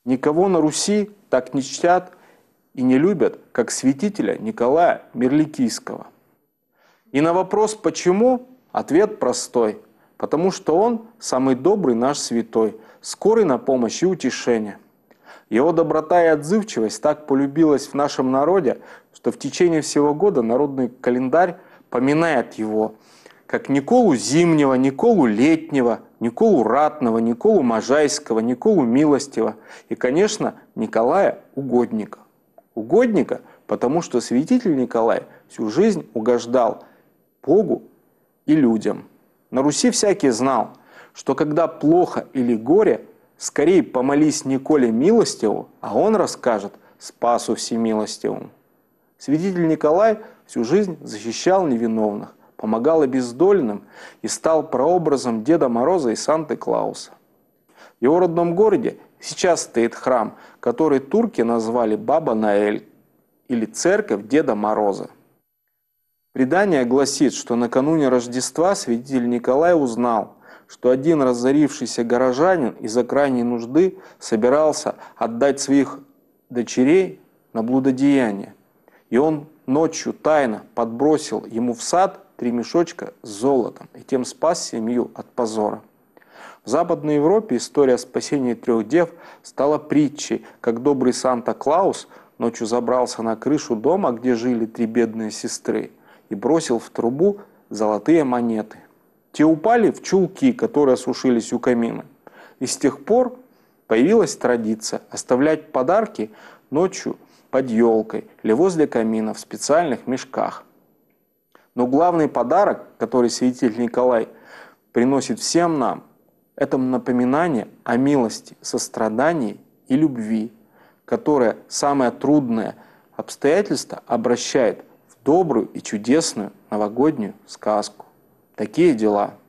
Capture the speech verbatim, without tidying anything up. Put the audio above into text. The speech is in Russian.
Никого на Руси так не чтят и не любят, как святителя Николая Мирликийского. И на вопрос «почему?» ответ простой. Потому что он самый добрый наш святой, скорый на помощь и утешение. Его доброта и отзывчивость так полюбилась в нашем народе, что в течение всего года народный календарь поминает его как Николу Зимнего, Николу Летнего, Николу Ратного, Николу Можайского, Николу Милостивого и, конечно, Николая Угодника. Угодника, потому что святитель Николай всю жизнь угождал Богу и людям. На Руси всякий знал, что когда плохо или горе, скорее помолись Николе Милостивому, а он расскажет Спасу Всемилостивому. Святитель Николай всю жизнь защищал невиновных, помогал обездоленным и стал прообразом Деда Мороза и Санты-Клауса. В его родном городе сейчас стоит храм, который турки назвали Баба-Ноэль или церковь Деда Мороза. Предание гласит, что накануне Рождества святитель Николай узнал, что один разорившийся горожанин из-за крайней нужды собирался отдать своих дочерей на блудодеяние. И он ночью тайно подбросил ему в сад три мешочка с золотом и тем спас семью от позора. В Западной Европе история спасения трех дев стала притчей, как добрый Санта-Клаус ночью забрался на крышу дома, где жили три бедные сестры, и бросил в трубу золотые монеты. Те упали в чулки, которые осушились у камина. И с тех пор появилась традиция оставлять подарки ночью под елкой или возле камина в специальных мешках. Но главный подарок, который святитель Николай приносит всем нам, это напоминание о милости, сострадании и любви, которое самое трудное обстоятельство обращает в добрую и чудесную новогоднюю сказку. Такие дела.